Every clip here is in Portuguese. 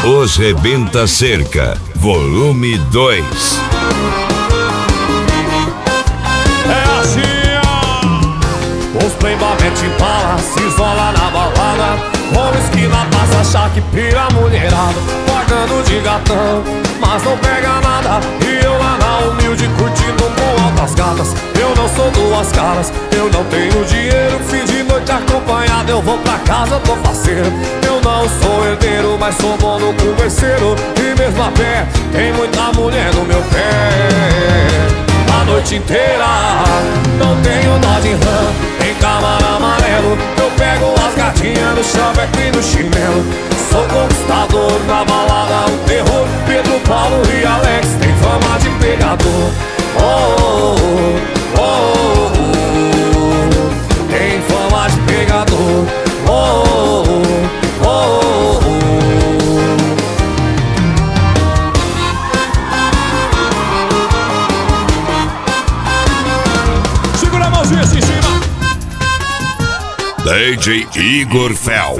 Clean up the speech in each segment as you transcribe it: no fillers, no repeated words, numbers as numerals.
Os Rebenta Cerca, volume 2. É assim, ó. Os playboy mete bala, se isola na balada. Com esquina passa, achar que pira a mulherada. Pagando de gatão, mas não pega nada. E eu lá na humilde curtindo com altas gatas. Eu não sou duas caras, eu não tenho dinheiro. Fim de noite acompanhado, eu vou pra casa, tô faceiro. Eu não sou herdeiro, mas sou bom no converseiro. E mesmo a pé, tem muita mulher no meu pé. A noite inteira, não tenho nó de rã, em Camaro amarelo. Eu pego as gatinhas no chaveco e no chinelo. Sou conquistador, na balada um terror. Pedro, Paulo e Alex tem fama de pegador. Oh, oh, oh, oh. Tem fama de pegador. Oh, oh, oh, oh. Segura a mãozinha assim em cima. DJ Igor Fel.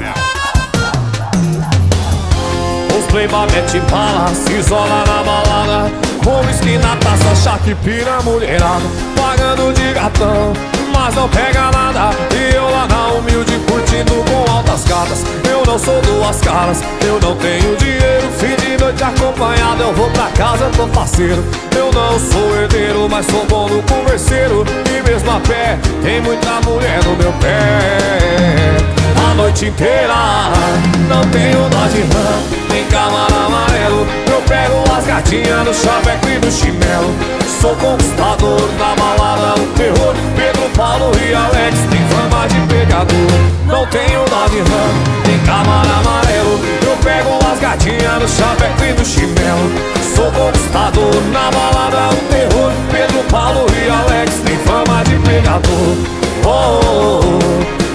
Os playboy mete bala, se isola na balada. Com whisky na taça, achar que pira a mulherada. Pagando de gatão, mas não pega nada. E eu lá na humilde curtindo com altas gatas. Eu não sou duas caras, eu não tenho dinheiro. Fim de noite acompanhado, eu vou pra casa, tô faceiro. Eu não sou herdeiro, mas sou bom no converseiro. E mesmo a pé, tem muita mulher no meu pé. A noite inteira, não tenho dó de rã, nem Camaro amarelo. Eu pego as gatinhas no chaveco e no chinelo. Sou conquistador, na balada um terror. Pedro, Paulo e Alex tem fama de pegador. Não tenho dó de rã, nem Camaro amarelo. Eu pego as gatinhas no chaveco e no chinelo. Sou conquistador, na balada um terror. Pedro, Paulo e Alex tem fama de pegador. Oh, oh, oh.